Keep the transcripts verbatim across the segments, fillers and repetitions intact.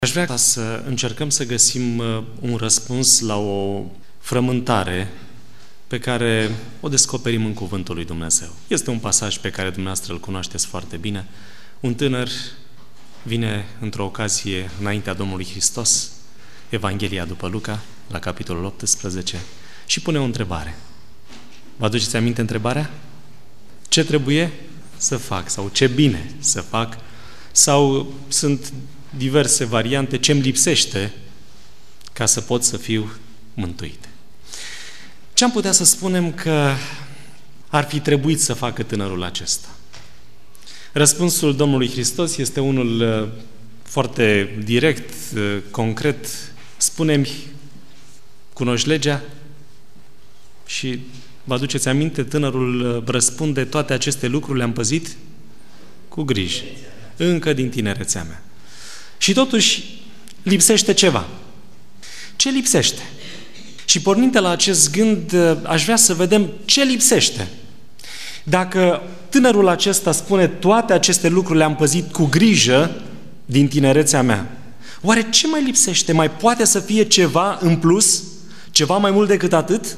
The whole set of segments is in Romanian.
Aș vrea să încercăm să găsim un răspuns la o frământare pe care o descoperim în Cuvântul lui Dumnezeu. Este un pasaj pe care dumneavoastră îl cunoașteți foarte bine. Un tânăr vine într-o ocazie înaintea Domnului Hristos, Evanghelia după Luca, la capitolul optsprezece, și pune o întrebare. Vă aduceți aminte întrebarea? Ce trebuie să fac? Sau ce bine să fac? Sau sunt diverse variante, ce-mi lipsește ca să pot să fiu mântuit. Ce am putea să spunem că ar fi trebuit să facă tânărul acesta? Răspunsul Domnului Hristos este unul foarte direct, concret. Spune-mi, cunoști legea? Și vă aduceți aminte, tânărul răspunde, toate aceste lucruri le-am păzit cu grijă, încă din tinerețea mea. Și totuși lipsește ceva. Ce lipsește? Și pornind de la acest gând, aș vrea să vedem ce lipsește. Dacă tânărul acesta spune toate aceste lucruri le-am păzit cu grijă din tinerețea mea, oare ce mai lipsește? Mai poate să fie ceva în plus? Ceva mai mult decât atât?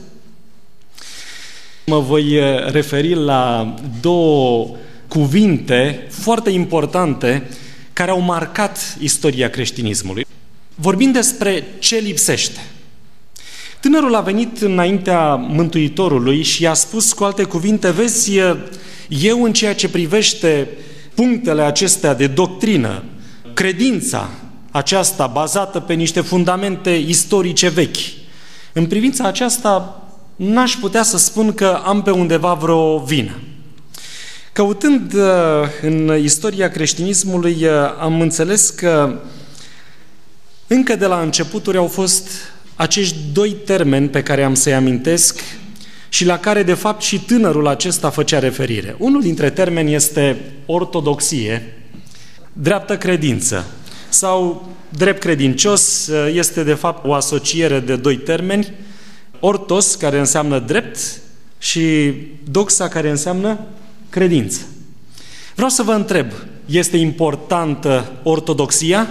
Mă voi referi la două cuvinte foarte importante care au marcat istoria creștinismului. Vorbim despre ce lipsește. Tânărul a venit înaintea Mântuitorului și i-a spus cu alte cuvinte, vezi, eu în ceea ce privește punctele acestea de doctrină, credința aceasta bazată pe niște fundamente istorice vechi, în privința aceasta n-aș putea să spun că am pe undeva vreo vină. Căutând în istoria creștinismului, am înțeles că încă de la începuturi au fost acești doi termeni pe care am să-i amintesc și la care, de fapt, și tânărul acesta făcea referire. Unul dintre termeni este ortodoxie, dreaptă credință, sau drept credincios. Este, de fapt, o asociere de doi termeni, ortos, care înseamnă drept, și doxa, care înseamnă credință. Vreau să vă întreb, este importantă ortodoxia?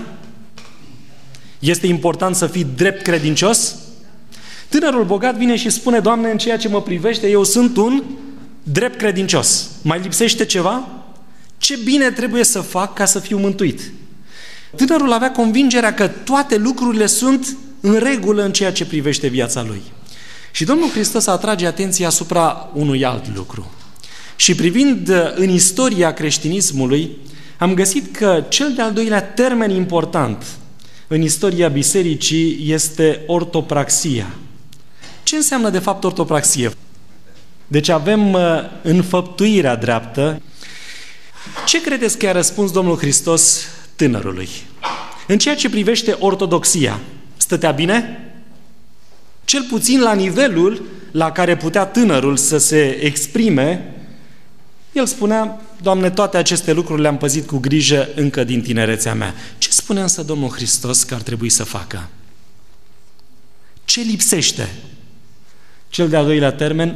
Este important să fii drept credincios? Tânărul bogat vine și spune, Doamne, în ceea ce mă privește, eu sunt un drept credincios. Mai lipsește ceva? Ce bine trebuie să fac ca să fiu mântuit? Tânărul avea convingerea că toate lucrurile sunt în regulă în ceea ce privește viața lui. Și Domnul Hristos atrage atenția asupra unui alt lucru. Și privind în istoria creștinismului, am găsit că cel de-al doilea termen important în istoria bisericii este ortopraxia. Ce înseamnă de fapt ortopraxie? Deci avem înfăptuirea dreaptă. Ce credeți că i-a răspuns Domnul Hristos tânărului? În ceea ce privește ortodoxia, stătea bine? Cel puțin la nivelul la care putea tânărul să se exprime, el spunea, Doamne, toate aceste lucruri le-am păzit cu grijă încă din tinerețea mea. Ce spune însă Domnul Hristos că ar trebui să facă? Ce lipsește? Cel de-al doilea termen,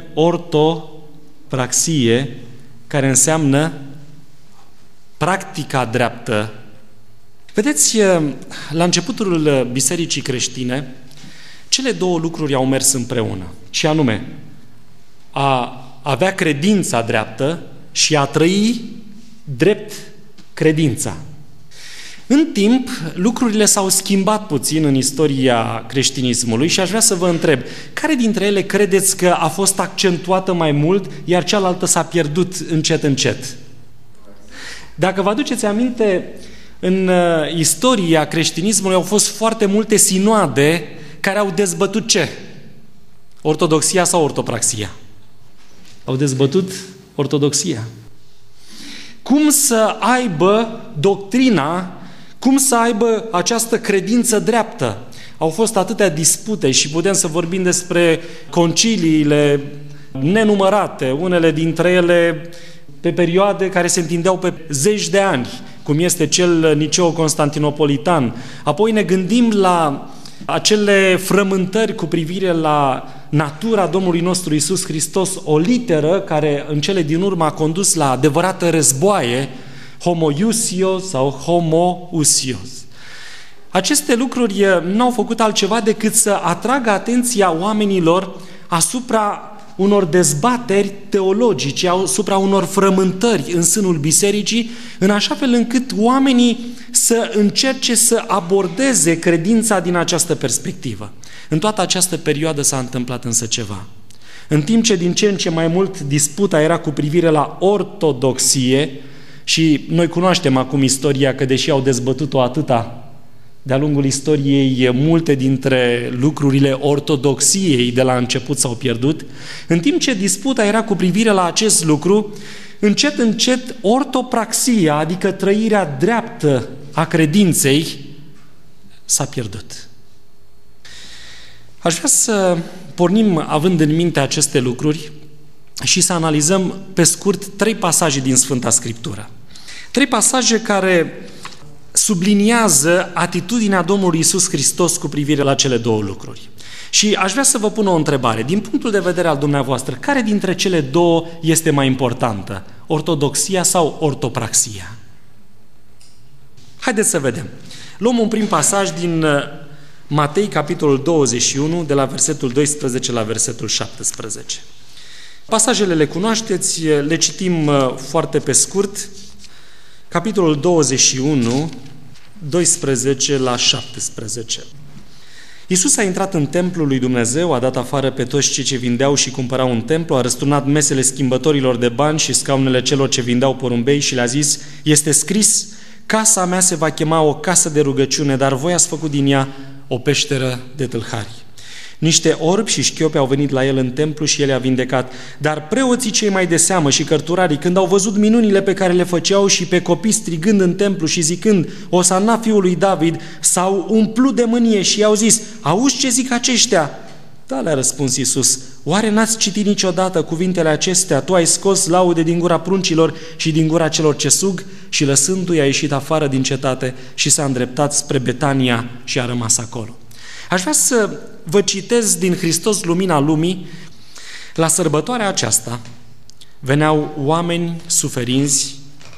ortopraxie, care înseamnă practica dreaptă. Vedeți, la începutul bisericii creștine, cele două lucruri au mers împreună, și anume a avea credința dreaptă și a trăi drept credința. În timp, lucrurile s-au schimbat puțin în istoria creștinismului și aș vrea să vă întreb, care dintre ele credeți că a fost accentuată mai mult, iar cealaltă s-a pierdut încet, încet? Dacă vă aduceți aminte, în istoria creștinismului au fost foarte multe sinoade care au dezbătut ce? Ortodoxia sau ortopraxia? Au dezbătut ortodoxia. Cum să aibă doctrina, cum să aibă această credință dreaptă? Au fost atâtea dispute și putem să vorbim despre conciliile nenumărate, unele dintre ele pe perioade care se întindeau pe zeci de ani, cum este cel niceo-constantinopolitan. Apoi ne gândim la acele frământări cu privire la natura Domnului nostru Iisus Hristos, o literă care în cele din urmă a condus la adevărate războaie, homoiusios sau homoousios. aceste lucruri n-au făcut altceva decât să atragă atenția oamenilor asupra unor dezbateri teologice, asupra unor frământări în sânul bisericii, în așa fel încât oamenii să încerce să abordeze credința din această perspectivă. În toată această perioadă s-a întâmplat însă ceva. În timp ce din ce în ce mai mult disputa era cu privire la ortodoxie, și noi cunoaștem acum istoria că deși au dezbătut-o atâta de-a lungul istoriei, multe dintre lucrurile ortodoxiei de la început s-au pierdut, în timp ce disputa era cu privire la acest lucru, încet, încet, ortopraxia, adică trăirea dreaptă a credinței, s-a pierdut. Aș vrea să pornim, având în minte aceste lucruri, și să analizăm pe scurt trei pasaje din Sfânta Scriptură. Trei pasaje care subliniază atitudinea Domnului Iisus Hristos cu privire la cele două lucruri. Și aș vrea să vă pun o întrebare. Din punctul de vedere al dumneavoastră, care dintre cele două este mai importantă? Ortodoxia sau ortopraxia? Haideți să vedem. Luăm un prim pasaj din Matei, capitolul douăzeci și unu, de la versetul doisprezece la versetul șaptesprezece. Pasajele le cunoașteți, le citim foarte pe scurt. Capitolul douăzeci și unu, doisprezece la șaptesprezece. Iisus a intrat în templul lui Dumnezeu, a dat afară pe toți cei ce vindeau și cumpărau în templu, a răsturnat mesele schimbătorilor de bani și scaunele celor ce vindeau porumbei și le-a zis: este scris, casa mea se va chema o casă de rugăciune, dar voi ați făcut din ea o peșteră de tâlhari. Niște orbi și șchiopi au venit la el în templu și el i-a vindecat. Dar preoții cei mai de seamă și cărturarii, când au văzut minunile pe care le făceau și pe copii strigând în templu și zicând: Osana fiul lui David, s-au umplut de mânie și i-au zis: auzi ce zic aceștia? Da, le-a răspuns Iisus, oare n-ați citit niciodată cuvintele acestea? Tu ai scos laude din gura pruncilor și din gura celor ce sug? Și lăsându-i a ieșit afară din cetate și s-a îndreptat spre Betania și a rămas acolo. Aș vrea să vă citez din Hristos Lumina Lumii. La sărbătoarea aceasta veneau oameni suferinți,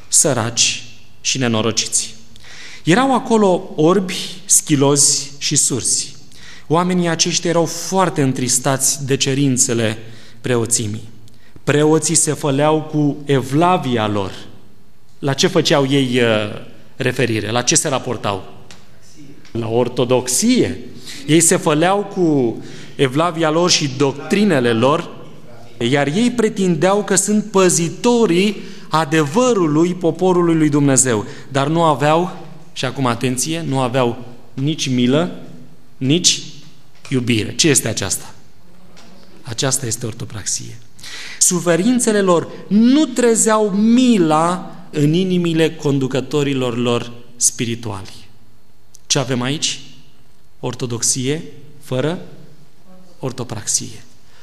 săraci și nenorociți. Erau acolo orbi, schilozi și surzi. Oamenii aceștia erau foarte întristați de cerințele preoțimii. Preoții se făleau cu evlavia lor. La ce făceau ei referire? La ce se raportau? La ortodoxie. Ei se făleau cu evlavia lor și doctrinele lor, iar ei pretindeau că sunt păzitorii adevărului poporului lui Dumnezeu, dar nu aveau, și acum atenție, nu aveau nici milă, nici iubire. Ce este aceasta? Aceasta este ortopraxie. Suferințele lor nu trezeau mila în inimile conducătorilor lor spirituali. Ce avem aici? Ortodoxie fără ortopraxie.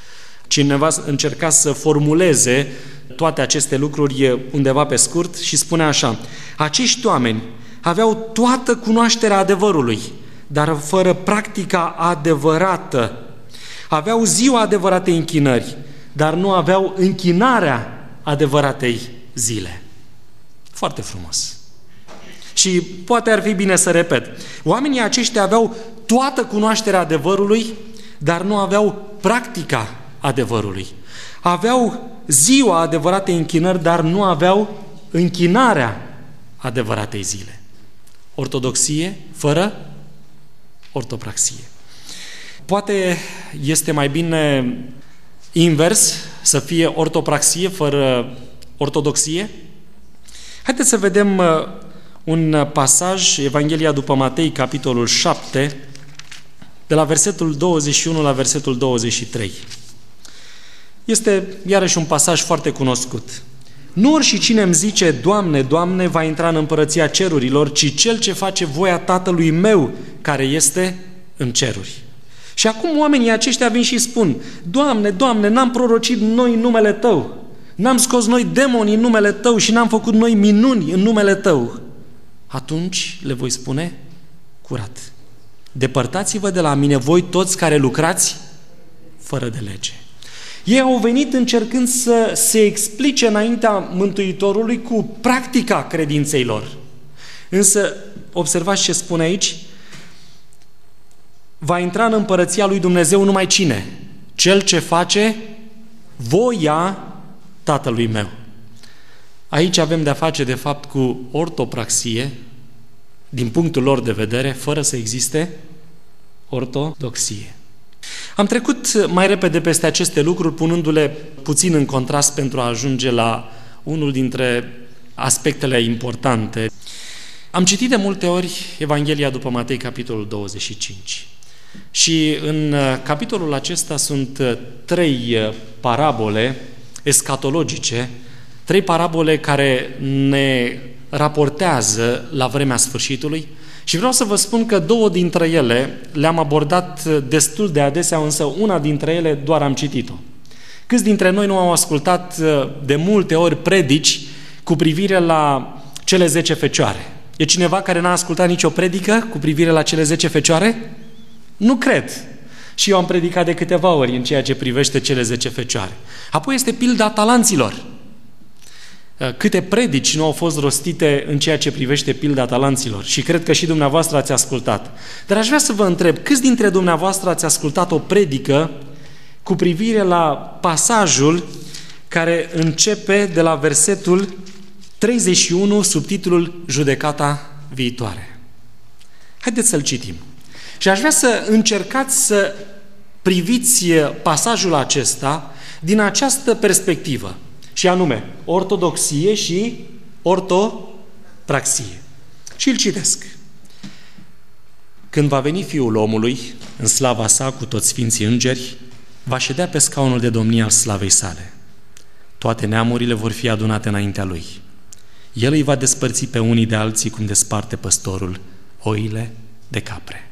Cineva încerca să formuleze toate aceste lucruri undeva pe scurt și spune așa: acești oameni aveau toată cunoașterea adevărului, dar fără practica adevărată. Aveau ziua adevăratei închinări, dar nu aveau închinarea adevăratei zile. Foarte frumos. Și poate ar fi bine să repet. Oamenii aceștia aveau toată cunoașterea adevărului, dar nu aveau practica adevărului. Aveau ziua adevăratei închinări, dar nu aveau închinarea adevăratei zile. Ortodoxie fără ortopraxie. Poate este mai bine invers, să fie ortopraxie fără ortodoxie? Haideți să vedem un pasaj, Evanghelia după Matei, capitolul șapte, de la versetul douăzeci și unu la versetul douăzeci și trei. Este iarăși un pasaj foarte cunoscut. Nu oricine îmi zice, Doamne, Doamne, va intra în împărăția cerurilor, ci cel ce face voia Tatălui meu, care este în ceruri. Și acum oamenii aceștia vin și spun: Doamne, Doamne, n-am prorocit noi în numele Tău, n-am scos noi demoni în numele Tău și n-am făcut noi minuni în numele Tău. Atunci le voi spune curat: depărtați-vă de la mine, voi toți care lucrați fără de lege. Ei au venit încercând să se explice înaintea Mântuitorului cu practica credinței lor. Însă, observați ce spune aici: va intra în împărăția lui Dumnezeu numai cine? Cel ce face voia Tatălui meu. Aici avem de-a face, de fapt, cu ortopraxie, din punctul lor de vedere, fără să existe ortodoxie. Am trecut mai repede peste aceste lucruri, punându-le puțin în contrast pentru a ajunge la unul dintre aspectele importante. Am citit de multe ori Evanghelia după Matei, capitolul douăzeci și cinci. Și în capitolul acesta sunt trei parabole escatologice, trei parabole care ne raportează la vremea sfârșitului și vreau să vă spun că două dintre ele le-am abordat destul de adesea, însă una dintre ele doar am citit-o. Câți dintre noi nu au ascultat de multe ori predici cu privire la cele zece fecioare? E cineva care n-a ascultat nicio predică cu privire la cele zece fecioare? Nu cred. Și eu am predicat de câteva ori în ceea ce privește cele zece fecioare. Apoi este pilda talanților. Câte predici nu au fost rostite în ceea ce privește pilda talanților și cred că și dumneavoastră ați ascultat. Dar aș vrea să vă întreb, câți dintre dumneavoastră ați ascultat o predică cu privire la pasajul care începe de la versetul treizeci și unu sub titlul Judecata viitoare? Haideți să-l citim. Și aș vrea să încercați să priviți pasajul acesta din această perspectivă, și anume ortodoxie și ortopraxie. Și îl citesc. Când va veni Fiul omului în slava sa cu toți sfinții îngeri, va ședea pe scaunul de domnie al slavei sale. Toate neamurile vor fi adunate înaintea lui. El îi va despărți pe unii de alții cum desparte păstorul oile de capre.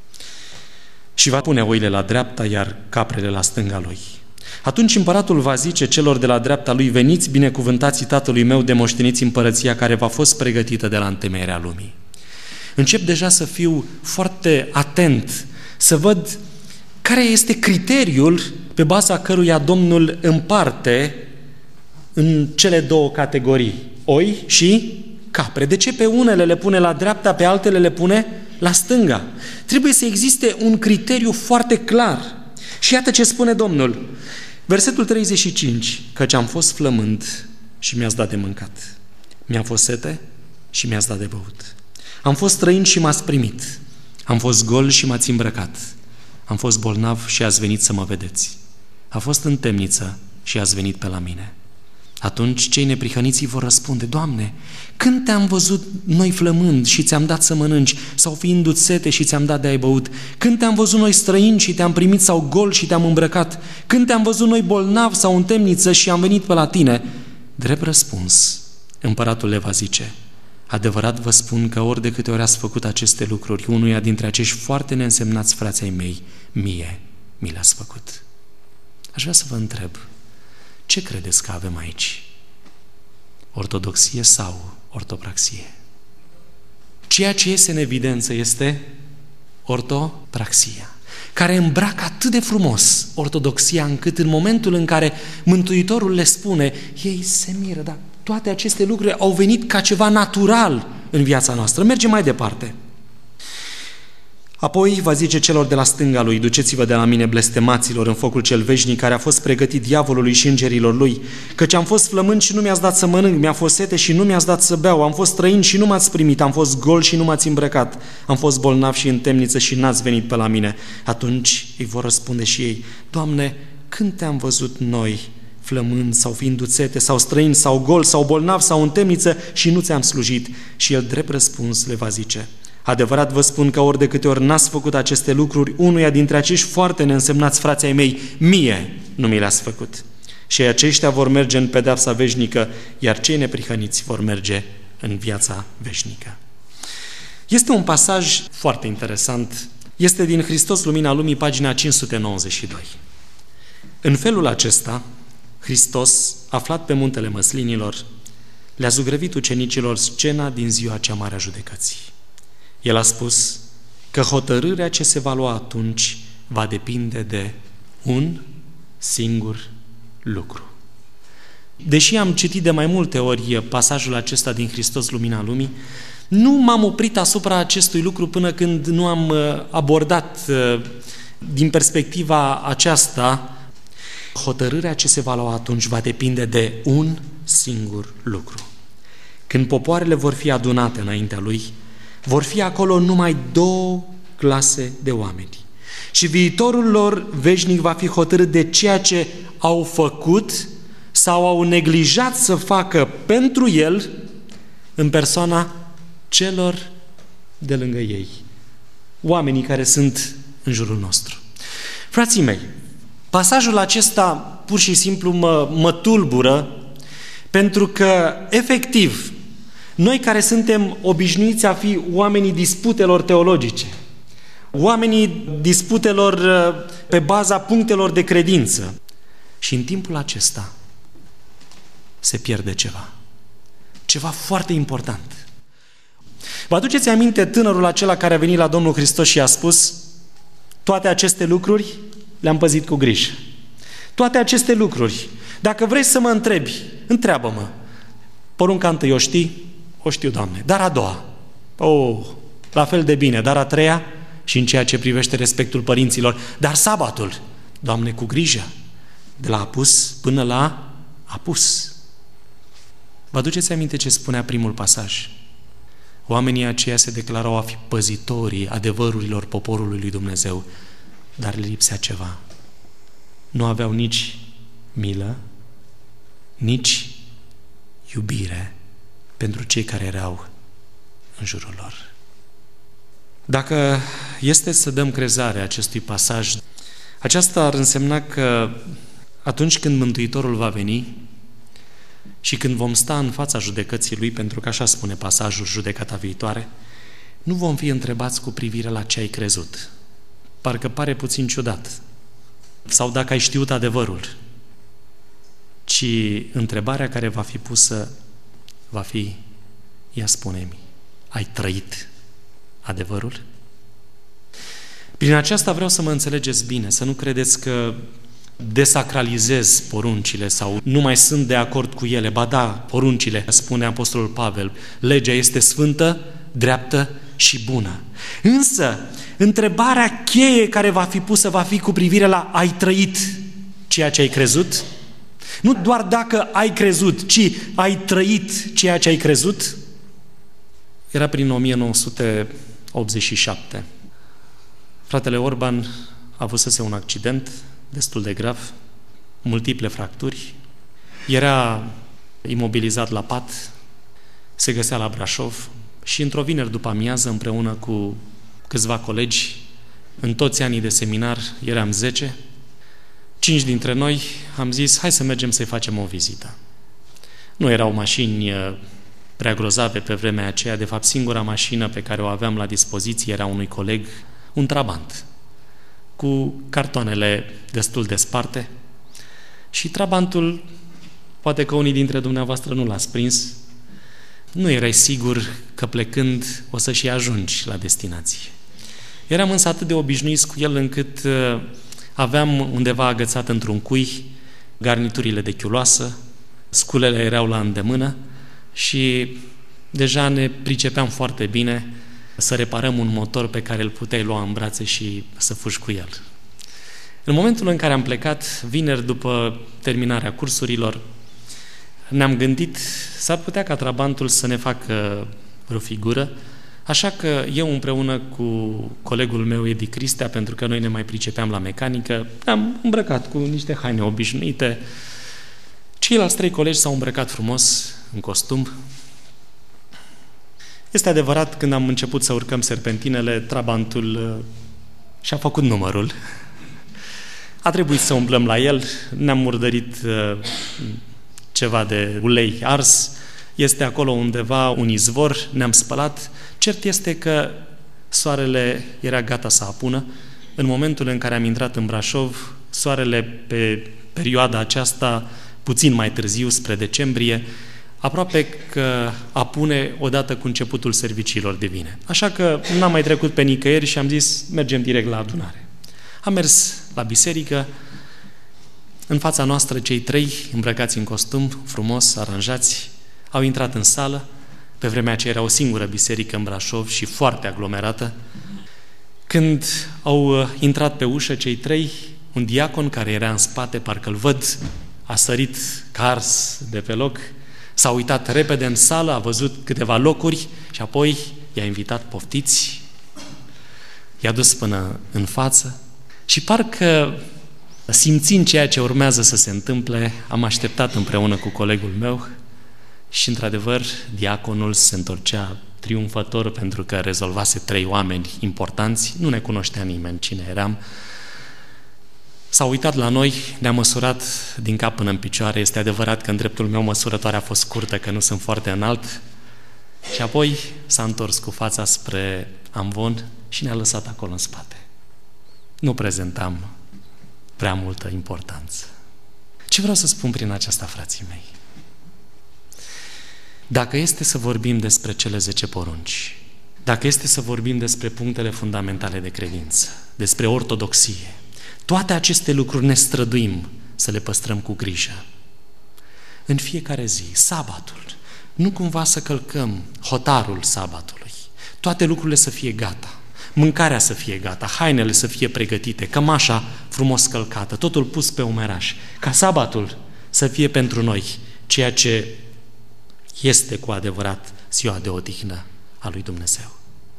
Și va pune oile la dreapta, iar caprele la stânga lui. Atunci împăratul va zice celor de la dreapta lui: veniți, binecuvântații Tatălui meu, de moșteniți împărăția care v-a fost pregătită de la întemeierea lumii. Încep deja să fiu foarte atent, să văd care este criteriul pe baza căruia Domnul împarte în cele două categorii, oi și capre. De ce pe unele le pune la dreapta, pe altele le pune la stânga? Trebuie să existe un criteriu foarte clar. Și iată ce spune Domnul. Versetul treizeci și cinci. Căci am fost flămând și mi-ați dat de mâncat. Mi-a fost sete și mi-ați dat de băut. Am fost străin și m-ați primit. Am fost gol și m-ați îmbrăcat. Am fost bolnav și ați venit să mă vedeți. A fost în temniță și ați venit pe la mine. Atunci cei neprihăniți vor răspunde: Doamne, când te-am văzut noi flămând și ți-am dat să mănânci, sau fiindu-ți sete și ți-am dat de ai băut? Când te-am văzut noi străini și te-am primit, sau gol și te-am îmbrăcat? Când te-am văzut noi bolnav sau în temniță și am venit pe la tine? Drept răspuns, împăratul le va zice: adevărat vă spun că ori de câte ori ați făcut aceste lucruri unuia dintre acești foarte neînsemnați frații ai mei, mie mi le-ați făcut. Aș vrea să vă întreb, ce credeți că avem aici? Ortodoxie sau ortopraxie? Ceea ce este în evidență este ortopraxia, care îmbracă atât de frumos ortodoxia, încât în momentul în care Mântuitorul le spune, ei se miră, dar toate aceste lucruri au venit ca ceva natural în viața noastră. Mergem mai departe. Apoi va zice celor de la stânga lui: duceți-vă de la mine, blestemaților, în focul cel veșnic care a fost pregătit diavolului și îngerilor lui, căci am fost flămând și nu mi-ați dat să mănânc, mi-a fost sete și nu mi-ați dat să beau, am fost străin și nu m-ați primit, am fost gol și nu m-ați îmbrăcat, am fost bolnav și în temniță și n-ați venit pe la mine. Atunci îi vor răspunde și ei: Doamne, când te-am văzut noi flămând sau fiind sete sau străin sau gol sau bolnav sau în temniță și nu ți-am slujit? Și el drept răspuns le va zice: adevărat vă spun că ori de câte ori n-ați făcut aceste lucruri unuia dintre acești foarte neînsemnați frații ai mei, mie nu mi le-ați făcut. Și aceștia vor merge în pedeapsa veșnică, iar cei neprihăniți vor merge în viața veșnică. Este un pasaj foarte interesant. Este din Hristos, Lumina Lumii, pagina cinci sute nouăzeci și doi. În felul acesta, Hristos, aflat pe muntele Măslinilor, le-a zugrăvit ucenicilor scena din ziua cea mare a judecății. El a spus că hotărârea ce se va lua atunci va depinde de un singur lucru. Deși am citit de mai multe ori pasajul acesta din Hristos, Lumina Lumii, Nu m-am oprit asupra acestui lucru până când nu am abordat din perspectiva aceasta. Hotărârea ce se va lua atunci va depinde de un singur lucru. Când popoarele vor fi adunate înaintea lui, vor fi acolo numai două clase de oameni. Și viitorul lor veșnic va fi hotărât de ceea ce au făcut sau au neglijat să facă pentru el în persoana celor de lângă ei. Oamenii care sunt în jurul nostru. Frații mei, pasajul acesta pur și simplu mă, mă tulbură pentru că, efectiv, noi care suntem obișnuiți a fi oamenii disputelor teologice, oamenii disputelor pe baza punctelor de credință, și în timpul acesta se pierde ceva. Ceva foarte important. Vă aduceți aminte tânărul acela care a venit la Domnul Hristos și a spus: toate aceste lucruri le-am păzit cu grijă. Toate aceste lucruri, dacă vrei să mă întrebi, întreabă-mă. Porunca întâi o știi? O știu, Doamne. Dar a doua? Oh, la fel de bine. Dar a treia? Și în ceea ce privește respectul părinților. Dar sabatul? Doamne, cu grijă. De la apus până la apus. Vă aduceți aminte ce spunea primul pasaj? Oamenii aceia se declarau a fi păzitorii adevărurilor poporului lui Dumnezeu, dar le lipsea ceva. Nu aveau nici milă, nici iubire pentru cei care erau în jurul lor. Dacă este să dăm crezare acestui pasaj, aceasta ar însemna că atunci când Mântuitorul va veni și când vom sta în fața judecății Lui, pentru că așa spune pasajul, judecata viitoare, nu vom fi întrebați cu privire la ce ai crezut. Parcă pare puțin ciudat. Sau dacă ai știut adevărul. Ci întrebarea care va fi pusă va fi: ia spune-mi, ai trăit adevărul? Prin aceasta vreau să mă înțelegeți bine, să nu credeți că desacralizez poruncile sau nu mai sunt de acord cu ele. Ba da, poruncile, spune Apostolul Pavel, legea este sfântă, dreaptă și bună. Însă, întrebarea cheie care va fi pusă va fi cu privire la: ai trăit ceea ce ai crezut? Nu doar dacă ai crezut, ci ai trăit ceea ce ai crezut? Era prin o mie nouă sute optzeci și șapte. Fratele Orban a avusese un accident destul de grav, multiple fracturi, era imobilizat la pat, se găsea la Brașov și într-o vineri după amiază, împreună cu câțiva colegi, în toți anii de seminar, eram zece, cinci dintre noi am zis: hai să mergem să-i facem o vizită. Nu erau mașini prea grozave pe vremea aceea, de fapt singura mașină pe care o aveam la dispoziție era unui coleg, un Trabant, cu cartoanele destul de sparte, și Trabantul, poate că unii dintre dumneavoastră nu l-ați prins, nu erai sigur că plecând o să și ajungi la destinație. Eram însă atât de obișnuiți cu el încât aveam undeva agățat într-un cui garniturile de chiuloasă, sculele erau la îndemână și deja ne pricepeam foarte bine să reparăm un motor pe care îl puteai lua în brațe și să fugi cu el. În momentul în care am plecat, vineri după terminarea cursurilor, ne-am gândit, s-ar putea ca Trabantul să ne facă vreo figură, așa că eu împreună cu colegul meu Edi Cristea, pentru că noi ne mai pricepeam la mecanică, ne-am îmbrăcat cu niște haine obișnuite. Ceilalți trei colegi s-au îmbrăcat frumos în costum. Este adevărat, când am început să urcăm serpentinele, Trabantul și-a făcut numărul. A trebuit să umblăm la el, ne-am murdărit ceva de ulei ars, este acolo undeva un izvor, ne-am spălat. Cert este că soarele era gata să apună. În momentul în care am intrat în Brașov, soarele pe perioada aceasta, puțin mai târziu, spre decembrie, aproape că apune odată cu începutul serviciilor divine. Așa că n-am mai trecut pe nicăieri și am zis: mergem direct la adunare. Am mers la biserică, în fața noastră cei trei, îmbrăcați în costum, frumos, aranjați, au intrat în sală, Pe vremea aceea era o singură biserică în Brașov și foarte aglomerată. Când au intrat pe ușă cei trei, un diacon care era în spate, parcă-l văd, a sărit ca ars de pe loc, s-a uitat repede în sală, a văzut câteva locuri și apoi i-a invitat: poftiți, i-a dus până în față și parcă simțind ceea ce urmează să se întâmple, am așteptat împreună cu colegul meu și într-adevăr diaconul se întorcea triumfător pentru că rezolvase trei oameni importanți, nu ne cunoștea nimeni cine eram. S-a uitat la noi, ne-a măsurat din cap până în picioare. Este adevărat că în dreptul meu măsurătoarea a fost scurtă, că nu sunt foarte înalt. Și apoi s-a întors cu fața spre amvon și ne-a lăsat acolo în spate. Nu prezentam prea multă importanță. Ce vreau să spun prin aceasta, frații mei? Dacă este să vorbim despre cele zece porunci, dacă este să vorbim despre punctele fundamentale de credință, despre ortodoxie, toate aceste lucruri ne străduim să le păstrăm cu grijă. În fiecare zi, sabatul, nu cumva să călcăm hotarul sabatului, toate lucrurile să fie gata, mâncarea să fie gata, hainele să fie pregătite, cămașa frumos călcată, totul pus pe umeraș, ca sabatul să fie pentru noi ceea ce este cu adevărat ziua de odihnă a lui Dumnezeu.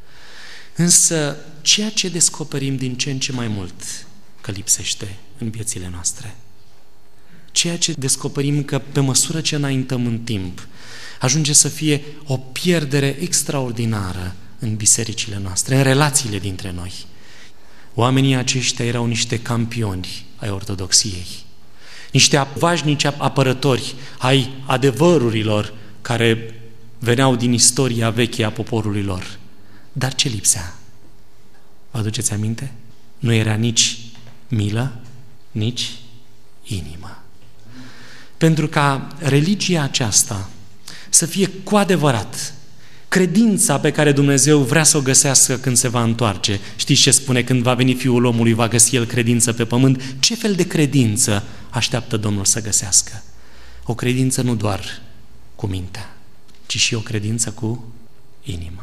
Însă, ceea ce descoperim din ce în ce mai mult că lipsește în viețile noastre, ceea ce descoperim că pe măsură ce înaintăm în timp, ajunge să fie o pierdere extraordinară în bisericile noastre, în relațiile dintre noi. Oamenii aceștia erau niște campioni ai ortodoxiei, niște vașnici apărători ai adevărurilor care veneau din istoria veche a poporului lor. Dar ce lipsea? Vă aduceți aminte? Nu era nici milă, nici inimă. Pentru ca religia aceasta să fie cu adevărat credința pe care Dumnezeu vrea să o găsească când se va întoarce. Știți ce spune? Când va veni Fiul omului, va găsi El credință pe pământ. Ce fel de credință așteaptă Domnul să găsească? O credință nu doar cu mintea, ci și o credință cu inima.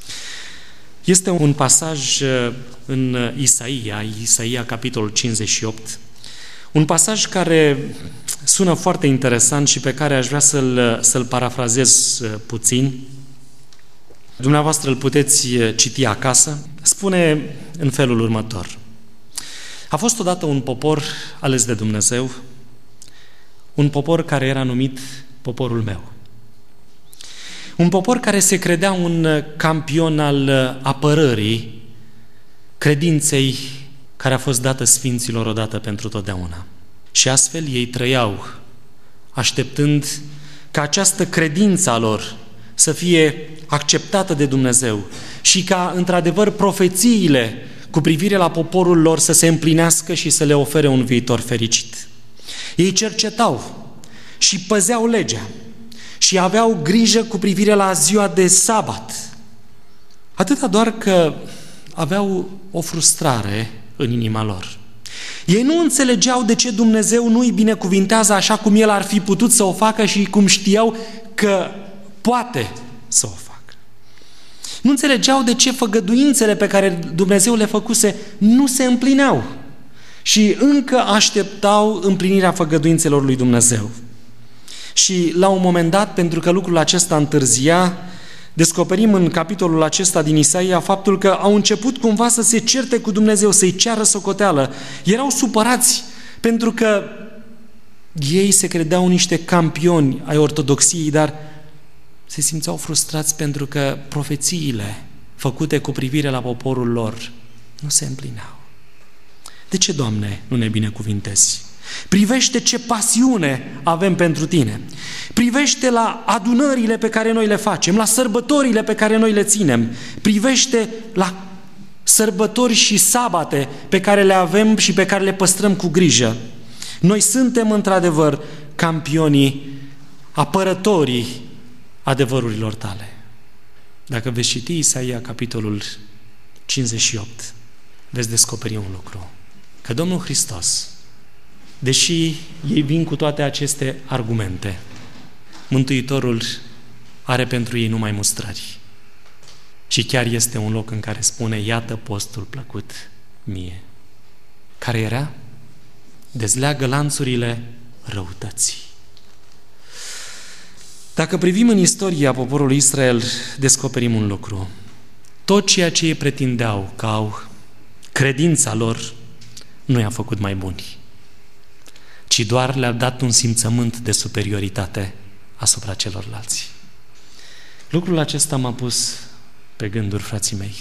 Este un pasaj în Isaia, Isaia capitolul cincizeci și opt, un pasaj care sună foarte interesant și pe care aș vrea să-l, să-l parafrazez puțin. Dumneavoastră îl puteți citi acasă. Spune în felul următor: a fost odată un popor ales de Dumnezeu, un popor care era numit poporul meu. Un popor care se credea un campion al apărării credinței care a fost dată sfinților odată pentru totdeauna. Și astfel ei trăiau așteptând ca această credință a lor să fie acceptată de Dumnezeu și ca, într-adevăr, profețiile cu privire la poporul lor să se împlinească și să le ofere un viitor fericit. Ei cercetau și păzeau legea și aveau grijă cu privire la ziua de sabat. Atâta doar că aveau o frustrare în inima lor. Ei nu înțelegeau de ce Dumnezeu nu îi binecuvintează așa cum El ar fi putut să o facă și cum știau că poate să o facă. Nu înțelegeau de ce făgăduințele pe care Dumnezeu le făcuse nu se împlineau și încă așteptau împlinirea făgăduințelor lui Dumnezeu. Și la un moment dat, pentru că lucrul acesta întârzia, descoperim în capitolul acesta din Isaia faptul că au început cumva să se certe cu Dumnezeu, să-i ceară socoteală. Erau supărați pentru că ei se credeau niște campioni ai ortodoxiei, dar se simțeau frustrați pentru că profețiile făcute cu privire la poporul lor nu se împlineau. De ce, Doamne, nu ne binecuvintezi? Privește ce pasiune avem pentru Tine. Privește la adunările pe care noi le facem, la sărbătorile pe care noi le ținem. Privește la sărbători și sabate pe care le avem și pe care le păstrăm cu grijă. Noi suntem, într-adevăr, campionii, apărătorii adevărurilor Tale. Dacă veți citi Isaia, capitolul cincizeci și opt, veți descoperi un lucru. Că Domnul Hristos, deși ei vin cu toate aceste argumente, Mântuitorul are pentru ei numai mustrări. Și chiar este un loc în care spune, iată postul plăcut mie. Care era? Dezleagă lanțurile răutății. Dacă privim în istoria poporului Israel, descoperim un lucru. Tot ceea ce ei pretindeau că au, credința lor, nu i-a făcut mai buni, ci doar le-a dat un simțământ de superioritate asupra celorlalți. Lucrul acesta m-a pus pe gânduri, frații mei.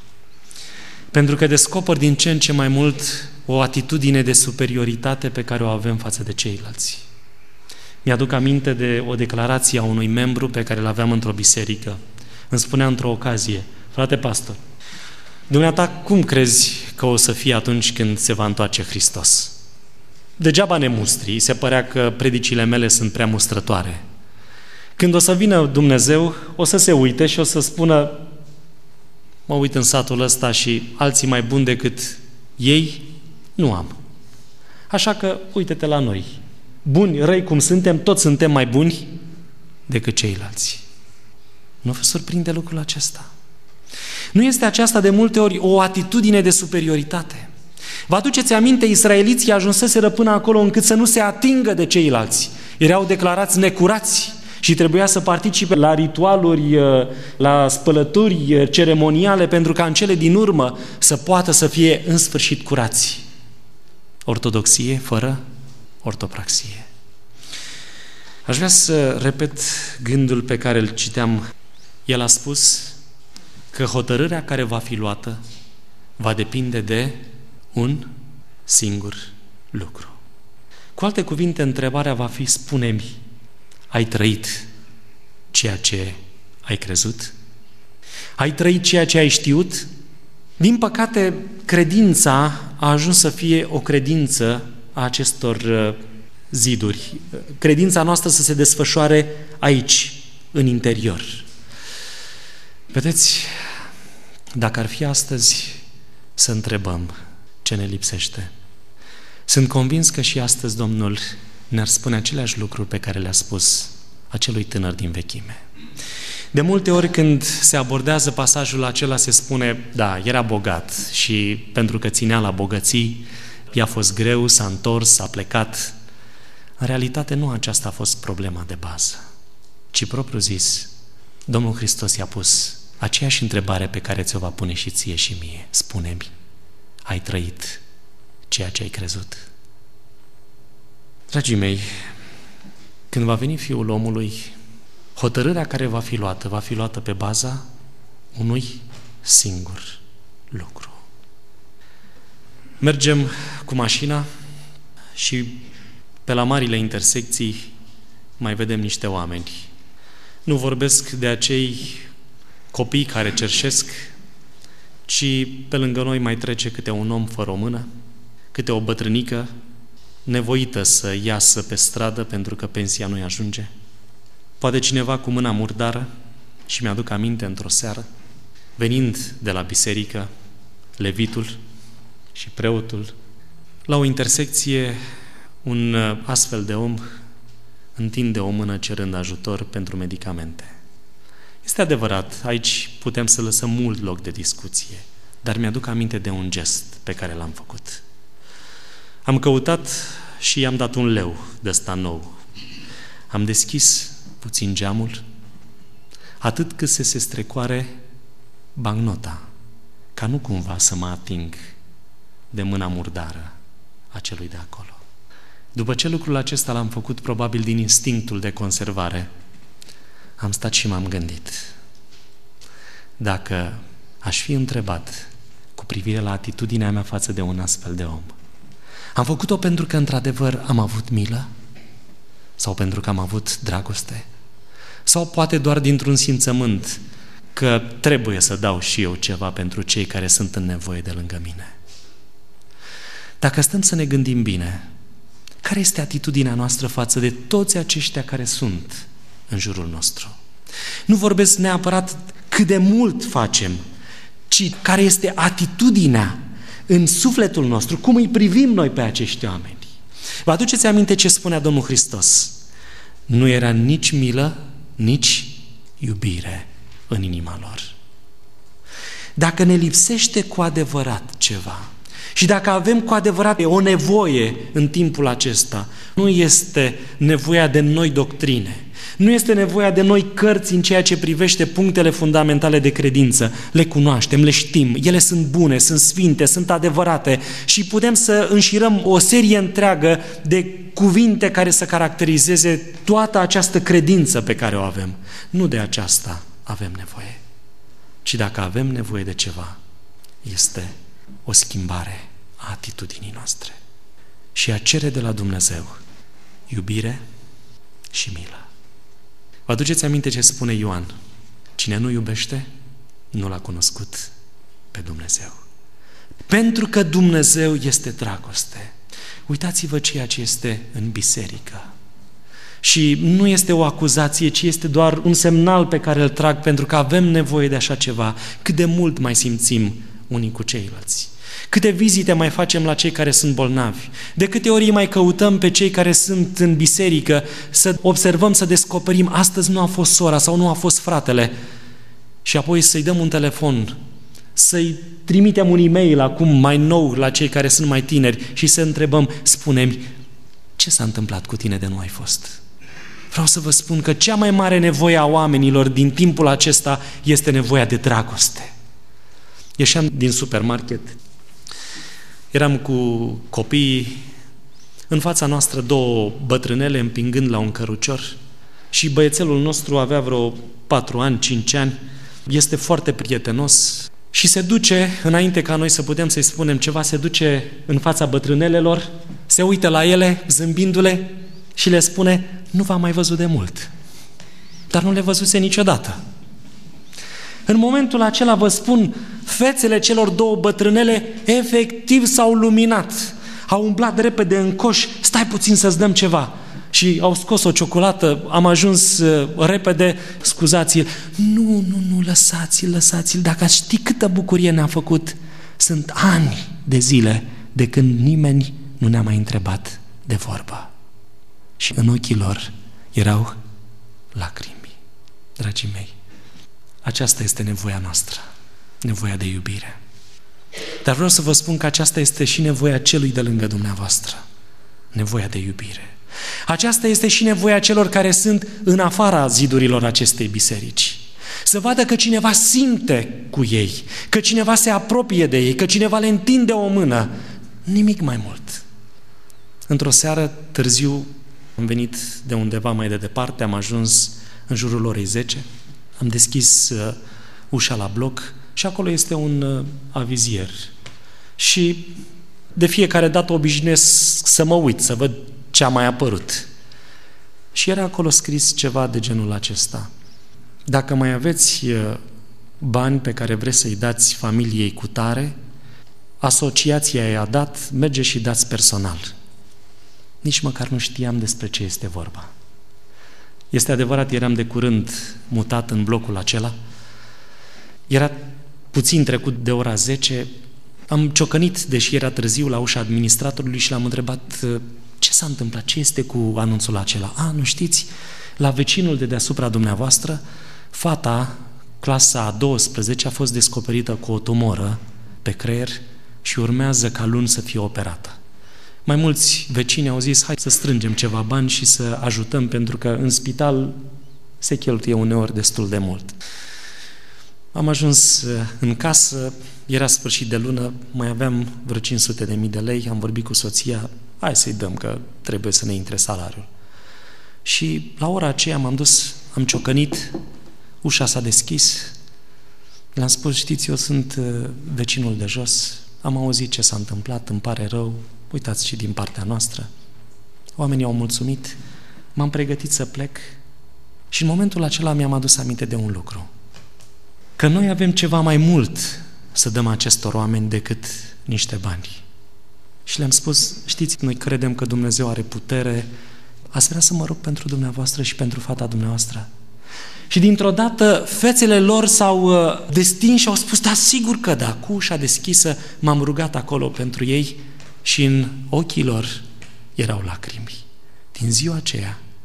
Pentru că descoper din ce în ce mai mult o atitudine de superioritate pe care o avem față de ceilalți. Mi-aduc aminte de o declarație a unui membru pe care l-aveam într-o biserică. Îmi spunea într-o ocazie, frate pastor, dumneata cum crezi că o să fie atunci când se va întoarce Hristos? Degeaba ne mustri, se părea că predicile mele sunt prea mustrătoare. Când o să vină Dumnezeu, o să se uite și o să spună, mă uit în satul ăsta și alții mai buni decât ei nu am. Așa că uite-te la noi. Buni, răi cum suntem, toți suntem mai buni decât ceilalți. Nu vă surprinde lucrul acesta? Nu este aceasta de multe ori o atitudine de superioritate? Vă aduceți aminte, israeliții ajunseseră până acolo încât să nu se atingă de ceilalți. Erau declarați necurați și trebuia să participe la ritualuri, la spălături ceremoniale pentru ca în cele din urmă să poată să fie în sfârșit curați. Ortodoxie fără ortopraxie. Aș vrea să repet gândul pe care îl citeam. El a spus că hotărârea care va fi luată va depinde de un singur lucru. Cu alte cuvinte, întrebarea va fi, spune-mi, ai trăit ceea ce ai crezut? Ai trăit ceea ce ai știut? Din păcate, credința a ajuns să fie o credință a acestor ziduri. Credința noastră să se desfășoare aici, în interior. Vedeți, dacă ar fi astăzi să întrebăm ce ne lipsește, sunt convins că și astăzi Domnul ne-ar spune aceleași lucruri pe care le-a spus acelui tânăr din vechime. De multe ori când se abordează pasajul acela se spune, da, era bogat și pentru că ținea la bogății, i-a fost greu, s-a întors, s-a plecat. În realitate nu aceasta a fost problema de bază, ci propriu zis, Domnul Hristos i-a pus aceeași întrebare pe care ți-o va pune și ție și mie. Spune-mi, ai trăit ceea ce ai crezut? Dragii mei, când va veni Fiul omului, hotărârea care va fi luată, va fi luată pe baza unui singur lucru. Mergem cu mașina și pe la marile intersecții mai vedem niște oameni. Nu vorbesc de acei copii care cerșesc, ci pe lângă noi mai trece câte un om fără o mână, câte o bătrânică nevoită să iasă pe stradă pentru că pensia nu-i ajunge. Poate cineva cu mâna murdară și mi-aduc aminte într-o seară, venind de la biserică, levitul și preotul, la o intersecție, un astfel de om întinde o mână cerând ajutor pentru medicamente. Este adevărat, aici putem să lăsăm mult loc de discuție, dar mi-aduc aminte de un gest pe care l-am făcut. Am căutat și i-am dat un leu de ăsta nou. Am deschis puțin geamul, atât cât să se strecoare bancnota, ca nu cumva să mă ating de mâna murdară a celui de acolo. După ce lucrul acesta l-am făcut probabil din instinctul de conservare, am stat și m-am gândit. Dacă aș fi întrebat cu privire la atitudinea mea față de un astfel de om, am făcut-o pentru că într-adevăr am avut milă? Sau pentru că am avut dragoste? Sau poate doar dintr-un simțământ că trebuie să dau și eu ceva pentru cei care sunt în nevoie de lângă mine? Dacă stăm să ne gândim bine, care este atitudinea noastră față de toți aceștia care sunt în jurul nostru? Nu vorbesc neapărat cât de mult facem, ci care este atitudinea în sufletul nostru, cum îi privim noi pe acești oameni. Vă aduceți aminte ce spunea Domnul Hristos? Nu era nici milă, nici iubire în inima lor. Dacă ne lipsește cu adevărat ceva și dacă avem cu adevărat o nevoie în timpul acesta, nu este nevoia de noi doctrine, nu este nevoia de noi cărți în ceea ce privește punctele fundamentale de credință. Le cunoaștem, le știm, ele sunt bune, sunt sfinte, sunt adevărate și putem să înșirăm o serie întreagă de cuvinte care să caracterizeze toată această credință pe care o avem. Nu de aceasta avem nevoie, ci dacă avem nevoie de ceva, este o schimbare a atitudinii noastre și a cere de la Dumnezeu iubire și milă. Vă aduceți aminte ce spune Ioan? Cine nu iubește, nu l-a cunoscut pe Dumnezeu. Pentru că Dumnezeu este dragoste. Uitați-vă ceea ce este în biserică. Și nu este o acuzație, ci este doar un semnal pe care îl trag pentru că avem nevoie de așa ceva. Cât de mult mai simțim unii cu ceilalți. Câte vizite mai facem la cei care sunt bolnavi. De câte ori mai căutăm pe cei care sunt în biserică să observăm, să descoperim astăzi nu a fost sora sau nu a fost fratele și apoi să-i dăm un telefon, să-i trimitem un e-mail acum mai nou la cei care sunt mai tineri și să întrebăm, spune-mi, ce s-a întâmplat cu tine de nu ai fost? Vreau să vă spun că cea mai mare nevoie a oamenilor din timpul acesta este nevoia de dragoste. Ieșeam din supermarket, eram cu copiii, în fața noastră două bătrânele împingând la un cărucior și băiețelul nostru avea vreo patru ani, cinci ani, este foarte prietenos și se duce, înainte ca noi să putem să-i spunem ceva, se duce în fața bătrânelelor, se uită la ele, zâmbindu-le și le spune, nu v-am mai văzut de mult, dar nu le văzuse niciodată. În momentul acela vă spun, fețele celor două bătrânele efectiv s-au luminat. Au umblat repede în coș, stai puțin să-ți dăm ceva. Și au scos o ciocolată, am ajuns uh, repede, scuzați-l. Nu, nu, nu, lăsați-l, lăsați-l, dacă ați ști câtă bucurie ne-a făcut. Sunt ani de zile de când nimeni nu ne-a mai întrebat de vorbă. Și în ochii lor erau lacrimi. Dragii mei, aceasta este nevoia noastră, nevoia de iubire. Dar vreau să vă spun că aceasta este și nevoia celui de lângă dumneavoastră, nevoia de iubire. Aceasta este și nevoia celor care sunt în afara zidurilor acestei biserici. Să vadă că cineva simte cu ei, că cineva se apropie de ei, că cineva le întinde o mână. Nimic mai mult. Într-o seară târziu am venit de undeva mai de departe, am ajuns în jurul orei zece, am deschis uh, ușa la bloc și acolo este un uh, avizier. Și de fiecare dată obișnuiesc să mă uit, să văd ce a mai apărut. Și era acolo scris ceva de genul acesta. Dacă mai aveți uh, bani pe care vreți să-i dați familiei cu tare, asociația i-a dat, merge și dați personal. Nici măcar nu știam despre ce este vorba. Este adevărat, eram de curând mutat în blocul acela. Era puțin trecut de ora zece. Am ciocănit, deși era târziu, la ușa administratorului și l-am întrebat ce s-a întâmplat, ce este cu anunțul acela. A, nu știți, la vecinul de deasupra dumneavoastră, fata, clasa a douăsprezecea, a fost descoperită cu o tumoră pe creier și urmează ca luni să fie operată. Mai mulți vecini au zis, hai să strângem ceva bani și să ajutăm, pentru că în spital se cheltuie uneori destul de mult. Am ajuns în casă, era sfârșit de lună, mai aveam vreo cinci sute de mii de lei, am vorbit cu soția, hai să-i dăm că trebuie să ne intre salariul. Și la ora aceea m-am dus, am ciocănit, ușa s-a deschis, le-am spus, știți, eu sunt vecinul de jos, am auzit ce s-a întâmplat, îmi pare rău, uitați și din partea noastră. Oamenii au mulțumit, m-am pregătit să plec și în momentul acela mi-am adus aminte de un lucru. Că noi avem ceva mai mult să dăm acestor oameni decât niște bani. Și le-am spus, știți, noi credem că Dumnezeu are putere, ați vrea să mă rog pentru dumneavoastră și pentru fata dumneavoastră? Și dintr-o dată fețele lor s-au destins și au spus, da, sigur că da, cu ușa deschisă m-am rugat acolo pentru ei și în ochii lor erau lacrimi. Din ziua aceea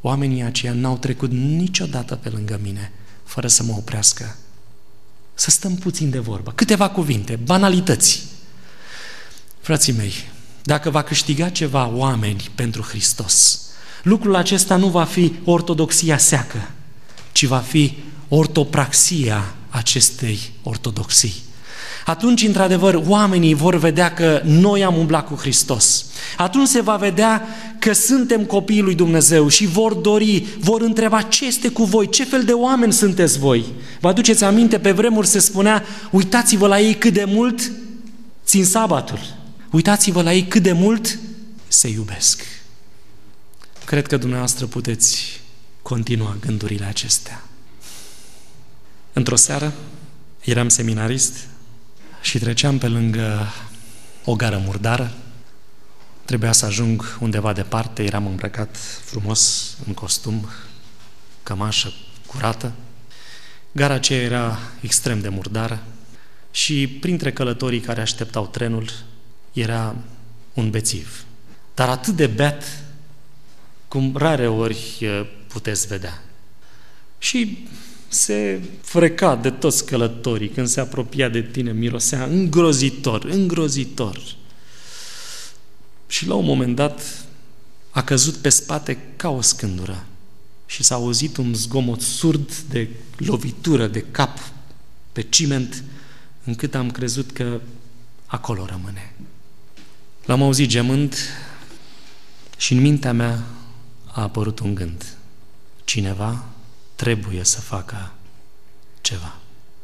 oamenii aceia n-au trecut niciodată pe lângă mine fără să mă oprească. Să stăm puțin de vorbă, câteva cuvinte, banalități. Frații mei, dacă va câștiga ceva oameni pentru Hristos, lucrul acesta nu va fi ortodoxia seacă, ci va fi ortopraxia acestei ortodoxii. Atunci, într-adevăr, oamenii vor vedea că noi am umblat cu Hristos. Atunci se va vedea că suntem copiii lui Dumnezeu și vor dori, vor întreba ce este cu voi, ce fel de oameni sunteți voi. Vă aduceți aminte, pe vremuri se spunea, uitați-vă la ei cât de mult țin sabatul. Uitați-vă la ei cât de mult se iubesc. Cred că dumneavoastră puteți continua gândurile acestea. Într-o seară, eram seminarist și treceam pe lângă o gară murdară. Trebuia să ajung undeva departe, eram îmbrăcat frumos, în costum, cămașă curată. Gara aceea era extrem de murdară și printre călătorii care așteptau trenul era un bețiv. Dar atât de beat cum rare ori puteți vedea. Și se freca de toți călătorii. Când se apropia de tine, mirosea îngrozitor, îngrozitor. Și la un moment dat a căzut pe spate ca o scândură și s-a auzit un zgomot surd de lovitură de cap pe ciment, încât am crezut că acolo rămâne. L-am auzit gemând și în mintea mea a apărut un gând. Cineva trebuie să facă ceva.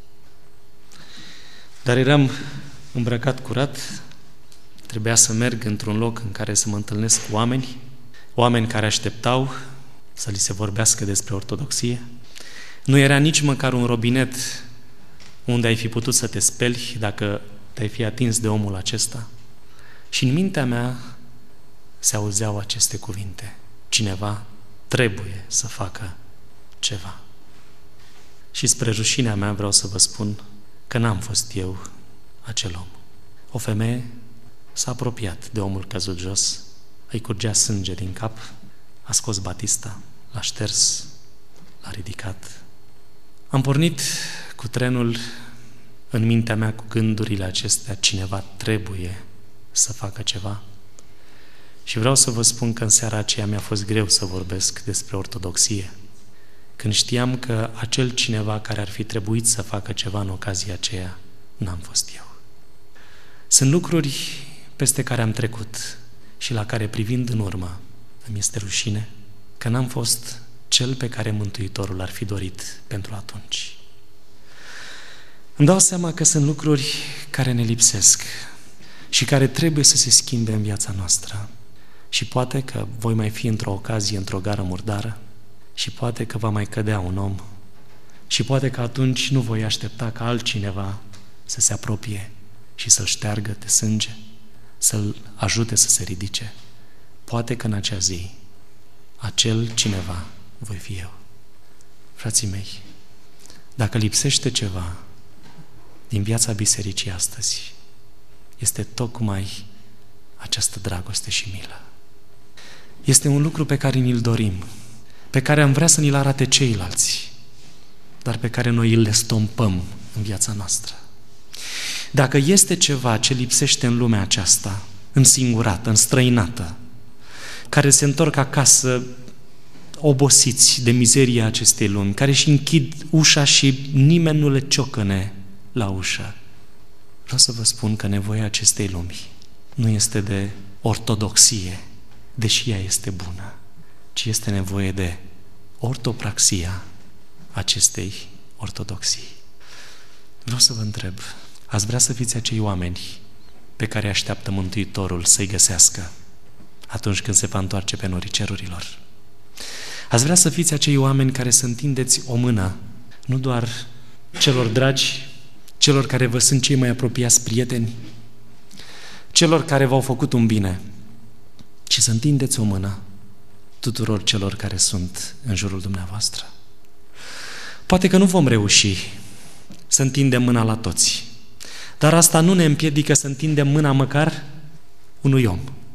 Dar eram îmbrăcat curat, trebuia să merg într-un loc în care să mă întâlnesc cu oameni, oameni care așteptau să li se vorbească despre ortodoxie. Nu era nici măcar un robinet unde ai fi putut să te speli dacă te-ai fi atins de omul acesta. Și în mintea mea se auzeau aceste cuvinte. Cineva trebuie să facă ceva. Și spre rușinea mea vreau să vă spun că n-am fost eu acel om. O femeie s-a apropiat de omul căzut jos, îi curgea sânge din cap, a scos batista, l-a șters, l-a ridicat. Am pornit cu trenul în mintea mea cu gândurile acestea, cineva trebuie să facă ceva. Și vreau să vă spun că în seara aceea mi-a fost greu să vorbesc despre ortodoxie, când știam că acel cineva care ar fi trebuit să facă ceva în ocazia aceea, n-am fost eu. Sunt lucruri peste care am trecut și la care, privind în urmă, îmi este rușine că n-am fost cel pe care Mântuitorul ar fi dorit pentru atunci. Îmi dau seama că sunt lucruri care ne lipsesc și care trebuie să se schimbe în viața noastră. Și poate că voi mai fi într-o ocazie, într-o gară murdară, și poate că va mai cădea un om, și poate că atunci nu voi aștepta ca altcineva să se apropie și să-l șteargă de sânge, să-l ajute să se ridice. Poate că în acea zi, acel cineva voi fi eu. Frații mei, dacă lipsește ceva din viața bisericii astăzi, este tocmai această dragoste și milă. Este un lucru pe care ni-l dorim, pe care am vrea să ni-l arate ceilalți, dar pe care noi îl estompăm în viața noastră. Dacă este ceva ce lipsește în lumea aceasta, însingurată, înstrăinată, care se întorc acasă obosiți de mizeria acestei lumi, care își închid ușa și nimeni nu le ciocăne la ușă, vreau să vă spun că nevoia acestei lumi nu este de ortodoxie, deși ea este bună, ci este nevoie de ortopraxia acestei ortodoxii. Vreau să vă întreb, ați vrea să fiți acei oameni pe care așteaptă Mântuitorul să-i găsească atunci când se va întoarce pe norii cerurilor? Ați vrea să fiți acei oameni care să întindeți o mână, nu doar celor dragi, celor care vă sunt cei mai apropiați prieteni, celor care v-au făcut un bine, ci să întindeți o mână tuturor celor care sunt în jurul dumneavoastră. Poate că nu vom reuși să întindem mâna la toți, dar asta nu ne împiedică să întindem mâna măcar unui om.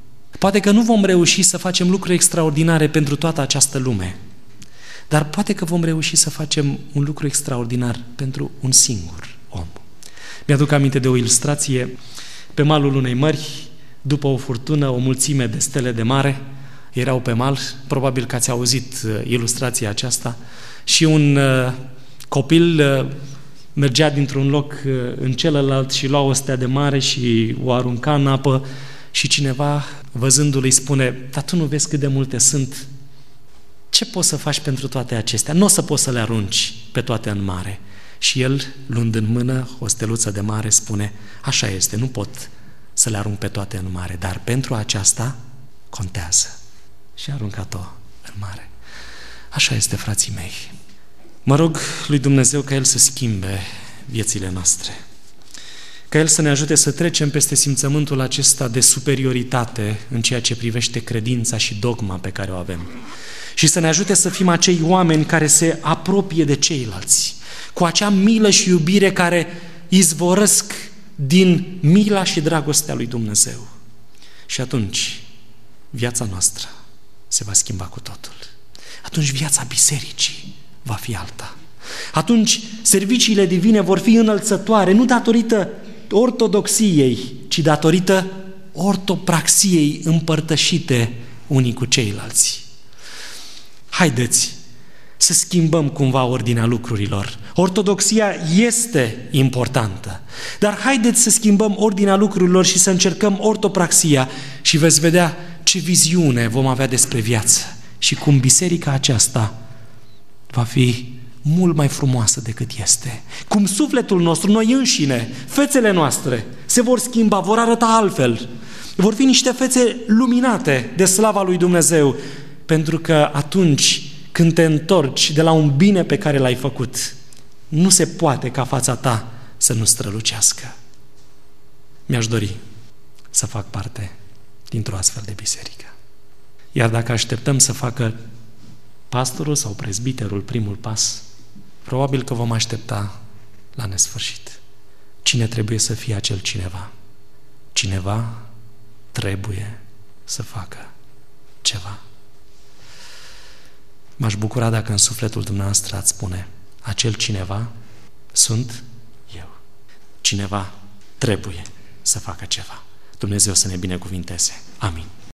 Poate că nu vom reuși să facem lucruri extraordinare pentru toată această lume, dar poate că vom reuși să facem un lucru extraordinar pentru un singur om. Mi-aduc aminte de o ilustrație pe malul unei mări, după o furtună, o mulțime de stele de mare erau pe mal, probabil că ați auzit ilustrația aceasta, și un uh, copil uh, mergea dintr-un loc uh, în celălalt și lua o stea de mare și o arunca în apă și cineva, văzându-l, îi spune: dar tu nu vezi cât de multe sunt? Ce poți să faci pentru toate acestea? Nu o să poți să le arunci pe toate în mare. Și el, luând în mână o steluță de mare, spune: așa este, nu pot să le arunc pe toate în mare, dar pentru aceasta contează. Și a aruncat-o în mare. Așa este, frații mei. Mă rog lui Dumnezeu ca El să schimbe viețile noastre, ca El să ne ajute să trecem peste simțământul acesta de superioritate în ceea ce privește credința și dogma pe care o avem și să ne ajute să fim acei oameni care se apropie de ceilalți, cu acea milă și iubire care izvorăsc din mila și dragostea lui Dumnezeu. Și atunci viața noastră se va schimba cu totul. Atunci viața bisericii va fi alta. Atunci serviciile divine vor fi înălțătoare, nu datorită ortodoxiei, ci datorită ortopraxiei împărtășite unii cu ceilalți. Haideți să schimbăm cumva ordinea lucrurilor. Ortodoxia este importantă, dar haideți să schimbăm ordinea lucrurilor și să încercăm ortopraxia și veți vedea ce viziune vom avea despre viață și cum biserica aceasta va fi mult mai frumoasă decât este. Cum sufletul nostru, noi înșine, fețele noastre se vor schimba, vor arăta altfel. Vor fi niște fețe luminate de slava lui Dumnezeu, pentru că atunci când te întorci de la un bine pe care l-ai făcut, nu se poate ca fața ta să nu strălucească. Mi-aș dori să fac parte dintr-o astfel de biserică. Iar dacă așteptăm să facă pastorul sau prezbiterul primul pas, probabil că vom aștepta la nesfârșit. Cine trebuie să fie acel cineva? Cineva trebuie să facă ceva. M-aș bucura dacă în sufletul dumneavoastră ați spune: acel cineva sunt eu. Cineva trebuie să facă ceva. Dumnezeu să ne binecuvinteze. Amin.